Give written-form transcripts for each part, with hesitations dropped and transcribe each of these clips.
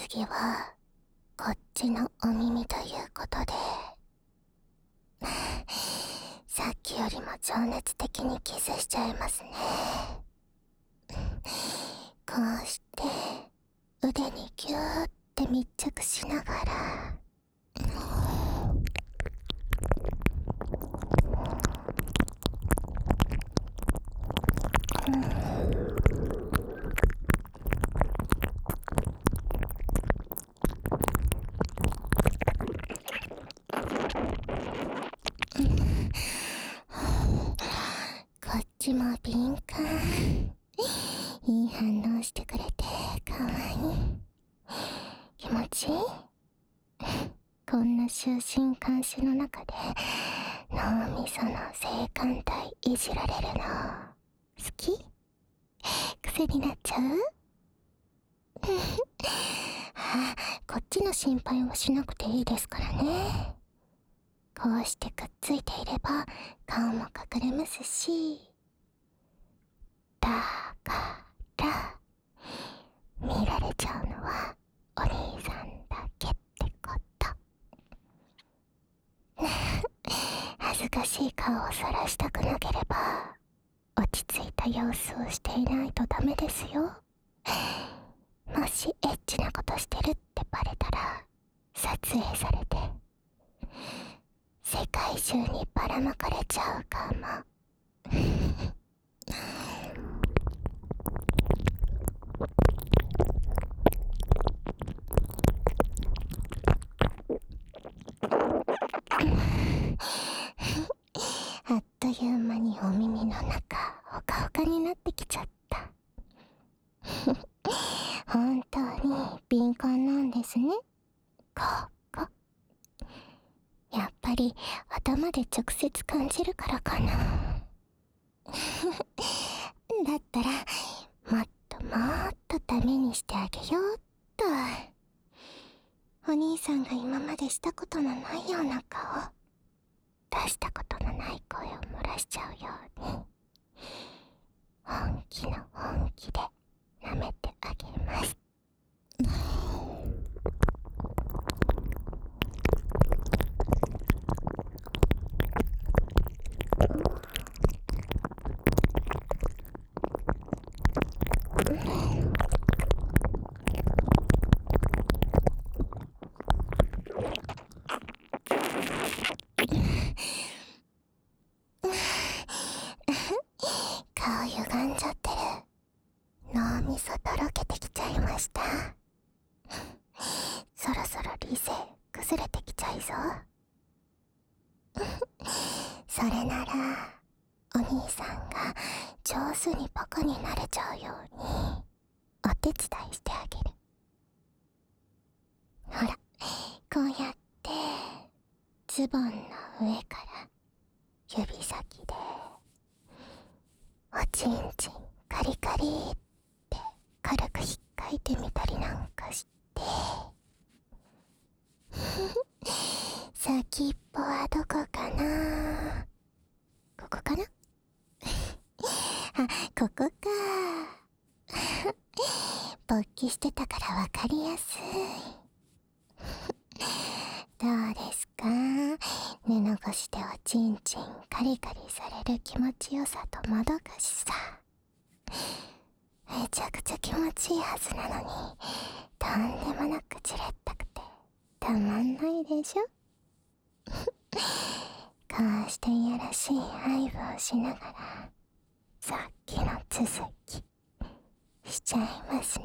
次はこっちのお耳ということでさっきよりも情熱的にキスしちゃいますね。こうして腕にギューって密着しながらこっちも敏感。いい反応してくれてかわいい。気持ちいい。こんな終身監視の中で脳みその性感帯いじられるの好き？癖になっちゃう？こっちの心配はしなくていいですからね。こうしてくっついていれば顔も隠れますし、だから見られちゃうのはお兄さんだけってこと。恥ずかしい顔をさらしたくなければ落ち着いた様子をしていないとダメですよ。もしエッチなことしてるってバレたら撮影されて世界中にばらまかれちゃうかも。あっという間にお耳の中ほかほかになってきちゃった。本当に敏感なんですね、ここ。やっぱり頭で直接感じるからかな。だったらもっともっとダメにしてあげようっと。お兄さんが今までしたことのないような顔、出したことのない声を漏らしちゃうように本気の本気で舐めてあげます。顔歪んじゃってる。脳みそとろけてきちゃいました。そろそろ理性崩れてきちゃいそう。それならお兄さんが上手にバカになれちゃうようにお手伝いしてあげる。ほら、こうやってズボンの上から指先でおちんちんカリカリって軽く引っかいてみたりなんかして先っぽはどこかな。ここかな。あ、ここか。勃起してたからわかりやすい。どうですか？布越しでおちんちんカリカリされる気持ちよさともどかしさ、めちゃくちゃ気持ちいいはずなのにとんでもなくじれったくてたまんないでしょ。こうしていやらしい愛撫をしながらさっきの続きしちゃいますね。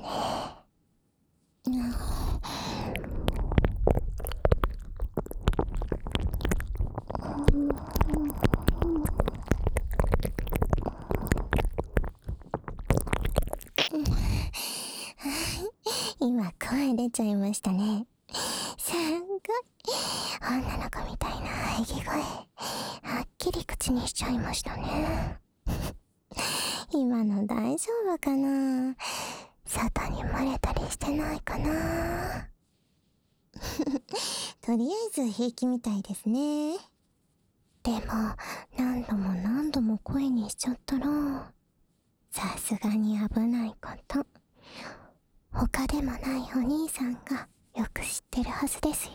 今声出ちゃいましたね。すんごい女の子みたいな喘ぎ声、はっきり口にしちゃいましたね。今の大丈夫かな？外に漏れたりしてないかな？とりあえず平気みたいですね。でも何度も何度も声にしちゃったらさすがに危ないこと。 他でもないお兄さんがよく知ってるはずですよ。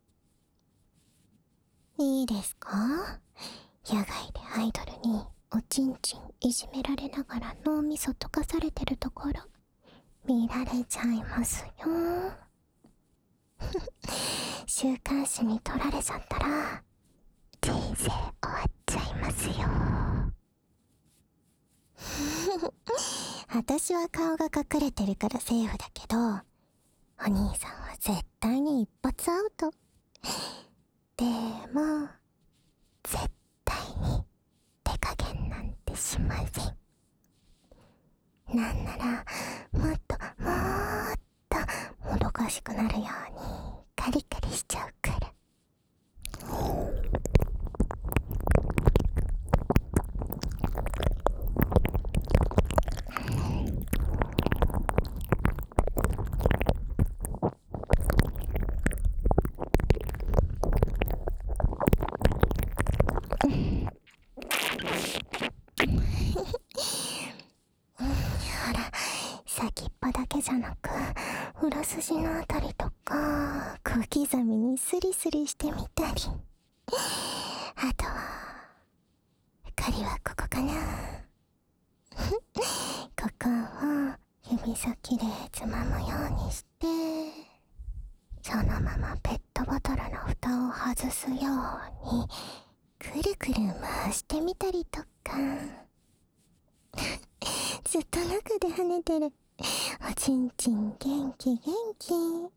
いいですか？野外でアイドルにおちんちんいじめられながら脳みそ溶かされてるところ見られちゃいますよ。週刊誌に撮られちゃったら人生終わっちゃいますよ。私は顔が隠れてるからセーフだけど、お兄さんは絶対に一発アウト。でも絶対に手加減なんてしません。なんならもっともどかしくなるようにカリカリしちゃうから。ほら、先っぽだけじゃなく裏筋のあたりとか小刻みにスリスリしてみたり、あとは針はここかな。ここを指先でつまむようにして、そのままペットボトルの蓋を外すようにくるくる回してみたりとか。ずっと中で跳ねてるおちんちん元気元気。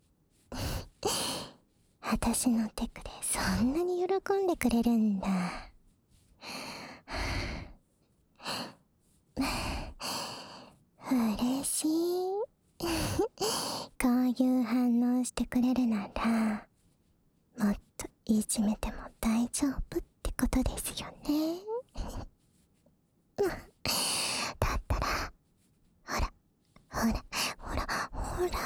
私のテクでそんなに喜んでくれるんだ。嬉しい。こういう反応してくれるならもっといじめても大丈夫ってことですよね。だったらほらほらほらほら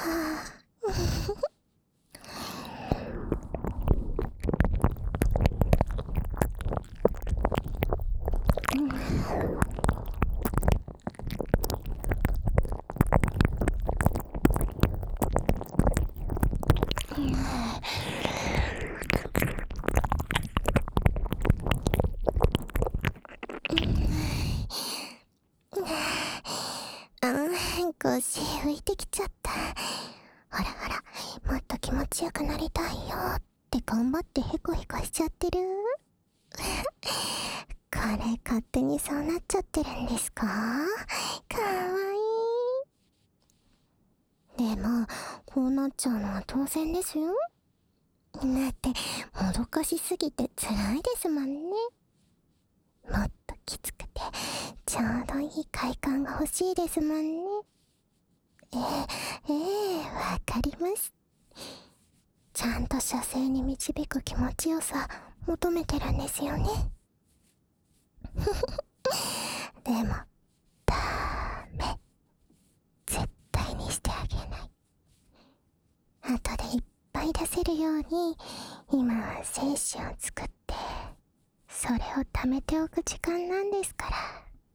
腰浮いてきちゃった。ほらほら、もっと気持ちよくなりたいよって頑張ってヘコヘコしちゃってる。これ勝手にそうなっちゃってるんですか？かわいい。でもこうなっちゃうのは当然ですよ。だってもどかしすぎて辛いですもんね。もっときつくてちょうどいい快感が欲しいですもんね。わかります。ちゃんと射精に導く気持ちよさ求めてるんですよね。でもダメ、絶対にしてあげない。後でいっぱい出せるように今は精子を作ってそれを貯めておく時間なんですから。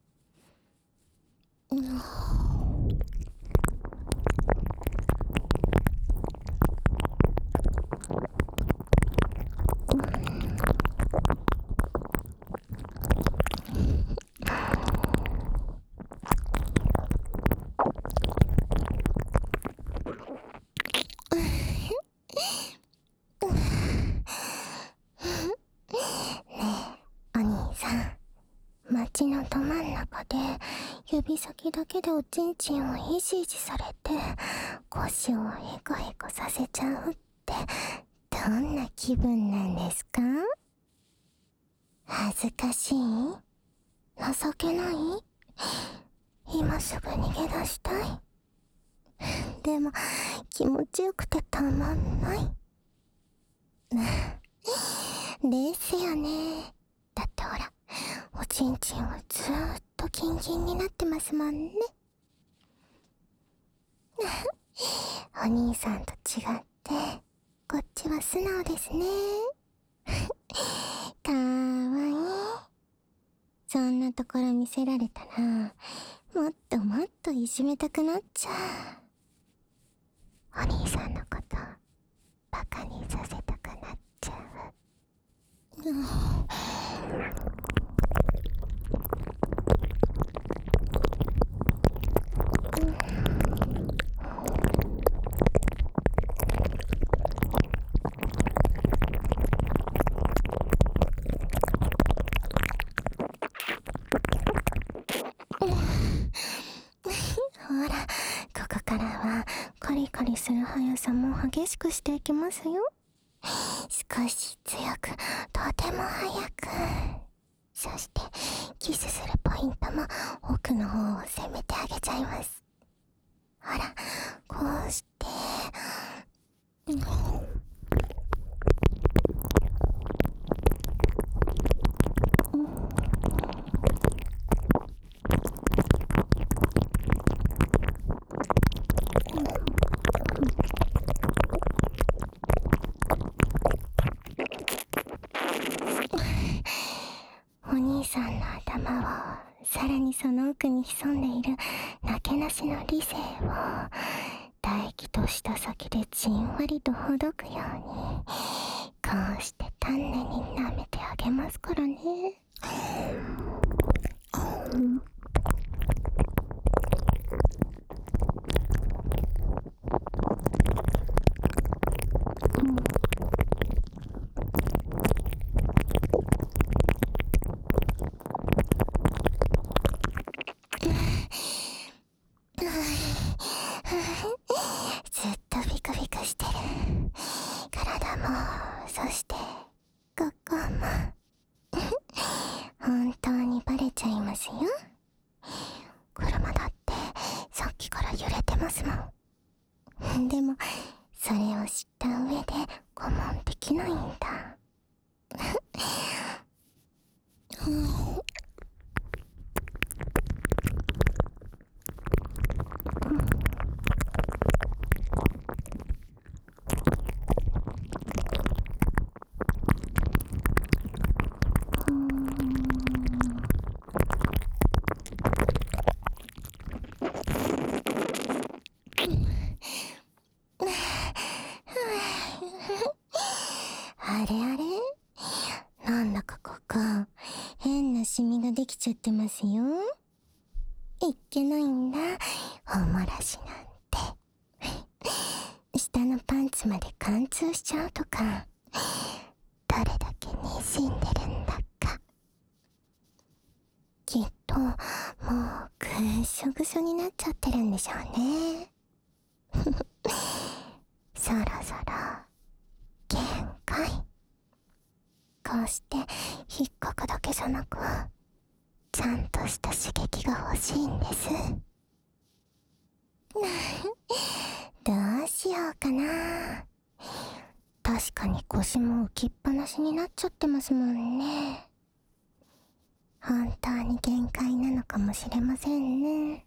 お兄さん、街のど真ん中で指先だけでおちんちんをいじいじされて腰をヘコヘコさせちゃうってどんな気分なんですか？恥ずかしい？情けない？今すぐ逃げ出したい。でも気持ちよくてたまんない。ですよね。だってほら、おちんちんはずーっとキンキンになってますもんね。お兄さんと違ってこっちは素直ですね。かわいい。そんなところ見せられたらもっともっといじめたくなっちゃう。 お兄さんのことバカにさせたくなっちゃう。ほら、ここからはカリカリする速さも激しくしていきますよ。少し強く、とても速く。そしてキスするポイントも奥の方を攻めてあげちゃいます。ほら、こうして、お兄さんの頭をさらにその奥に潜んでいるなけなしの理性を唾液とした先でじんわりとほどくように、こうして丹念に舐めてあげますからね。ずっとビクビクしてる。体も、そしてここも本当にバレちゃいますよ。車だってさっきから揺れてますもん。でもそれを知った上で我慢できないんだ。あれあれ、なんだかここ変なシミができちゃってますよ。いけないんだ、おもらしなんて。下のパンツまで貫通しちゃうとか、どれだけにしんでるんだか。きっともうぐしょぐしょになっちゃってるんでしょうね。そろそろ限界。こうして引っかくだけじゃなく、ちゃんとした刺激が欲しいんです。どうしようかな。確かに腰も浮きっぱなしになっちゃってますもんね。本当に限界なのかもしれませんね。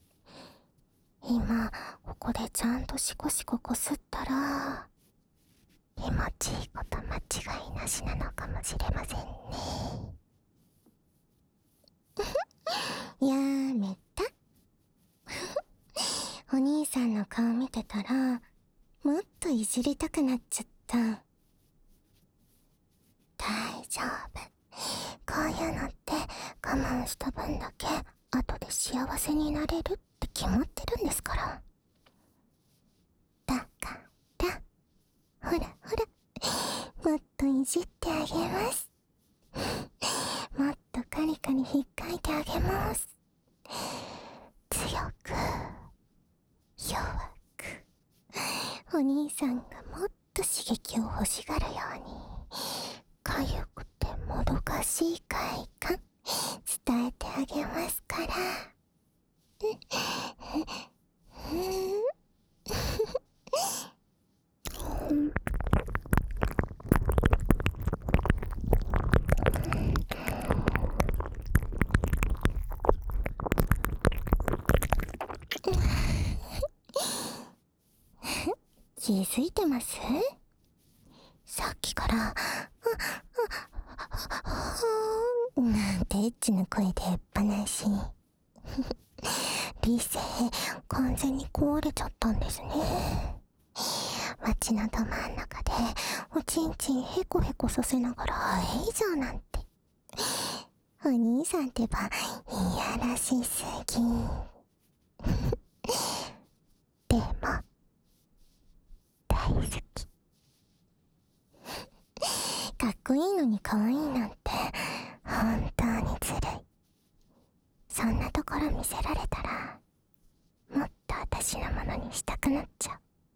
今ここでちゃんとシコシコこすったら気持ちいいこと間違いなしなのかもしれませんね。やめた。お兄さんの顔見てたらもっといじりたくなっちゃった。大丈夫、こういうのって我慢した分だけ後で幸せになれるって決まってるんですから。だからほらほら、もっといじってあげます。もっとカリカリ引っかいてあげます。強く弱く、お兄さんがもっと刺激を欲しがるように、かゆくてもどかしい快感伝えてあげますから。気づいてます？さっきからなんてエッチな声で言っぱなし。理性完全に壊れちゃったんですね。 街のど真ん中でおちんちんヘコヘコさせながら以上なんて、お兄さんってばいやらしすぎ。でも大好き。かっこいいのに可愛いなんて本当にずるい。そんなところ見せられたらもっと私のものにしたくなっちゃ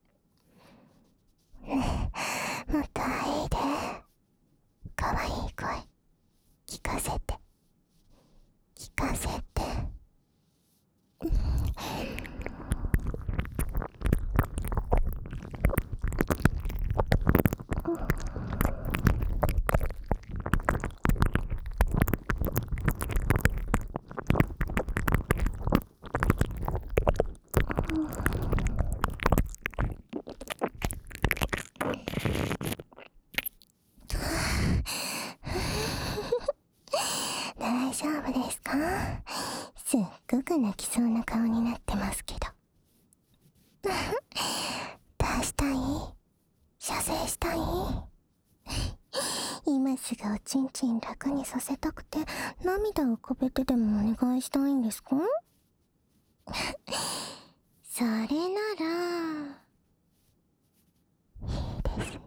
う。ねえ、もっといいで。可愛い声聞かせて聞かせて。大丈夫ですか？すっごく泣きそうな顔になってますけど。出したい？射精したい？今すぐおちんちん楽にさせたくて涙を浮かべてでもお願いしたいんですか？それならいいですよ。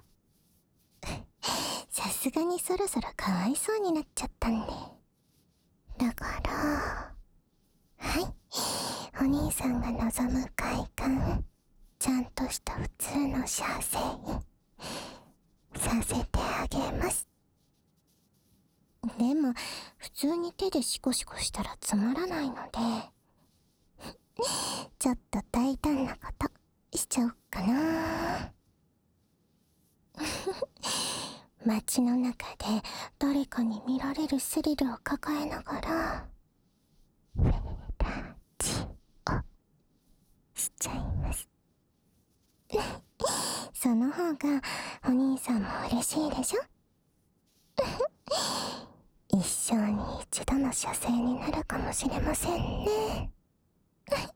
さすがにそろそろかわいそうになっちゃったんで。だからはい、お兄さんが望む快感、ちゃんとした普通の射精させてあげます。でも普通に手でシコシコしたらつまらないのでちょっと大胆なことしちゃおっかな。街の中で誰かに見られるスリルを抱えながらフェラチオしちゃいます。その方がお兄さんも嬉しいでしょ。一生に一度の射精になるかもしれませんね。